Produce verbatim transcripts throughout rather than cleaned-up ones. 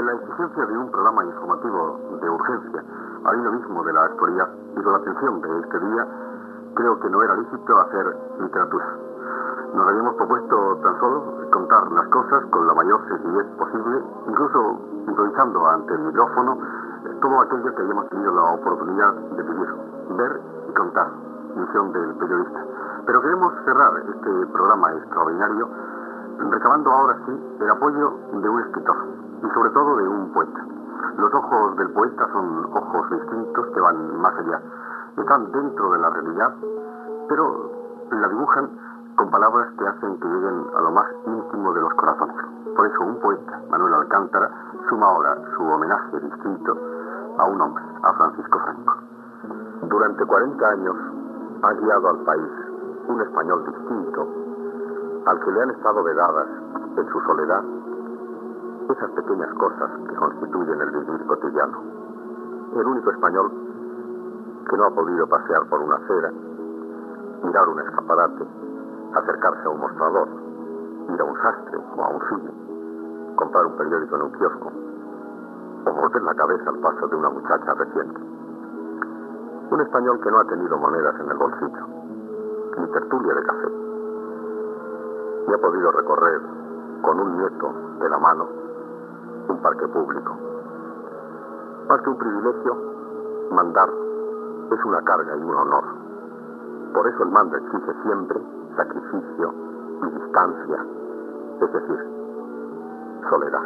la exigencia de un programa informativo de urgencia, al hilo mismo de la actualidad y con la atención de este día, creo que no era lícito hacer literatura. Nos habíamos propuesto tan solo contar las cosas con la mayor sencillez posible, incluso improvisando ante el micrófono todo aquello que habíamos tenido la oportunidad de vivir, ver y contar, misión del periodista. Pero queremos cerrar este programa extraordinario recabando ahora sí el apoyo de un escritor y sobre todo de un poeta. Los ojos del poeta son ojos distintos que van más allá, están dentro de la realidad, pero la dibujan con palabras que hacen que lleguen a lo más íntimo de los corazones. Por eso un poeta, Manuel Alcántara, suma ahora su homenaje distinto a un hombre, a Francisco Franco. Durante cuarenta años ha guiado al país un español distinto, al que le han estado vedadas en su soledad esas pequeñas cosas que constituyen el vivir cotidiano. El único español que no ha podido pasear por una acera, mirar un escaparate, acercarse a un mostrador, ir a un sastre o a un cine, comprar un periódico en un kiosco, o volver la cabeza al paso de una muchacha reciente. Un español que no ha tenido monedas en el bolsillo, ni tertulia de café, y ha podido recorrer con un nieto de la mano un parque público. Más que un privilegio, mandar es una carga y un honor. Por eso el mando exige siempre sacrificio y distancia, es decir, soledad.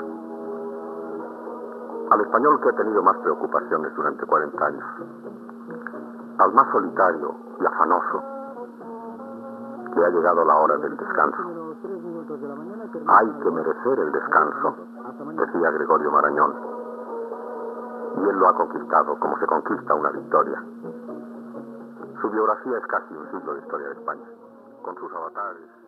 Al español que ha tenido más preocupaciones durante cuarenta años, al más solitario y afanoso, le ha llegado la hora del descanso. Hay que merecer el descanso, decía Gregorio Marañón, y él lo ha conquistado como se conquista una victoria. Su biografía es casi un siglo de historia de España, con sus avatares.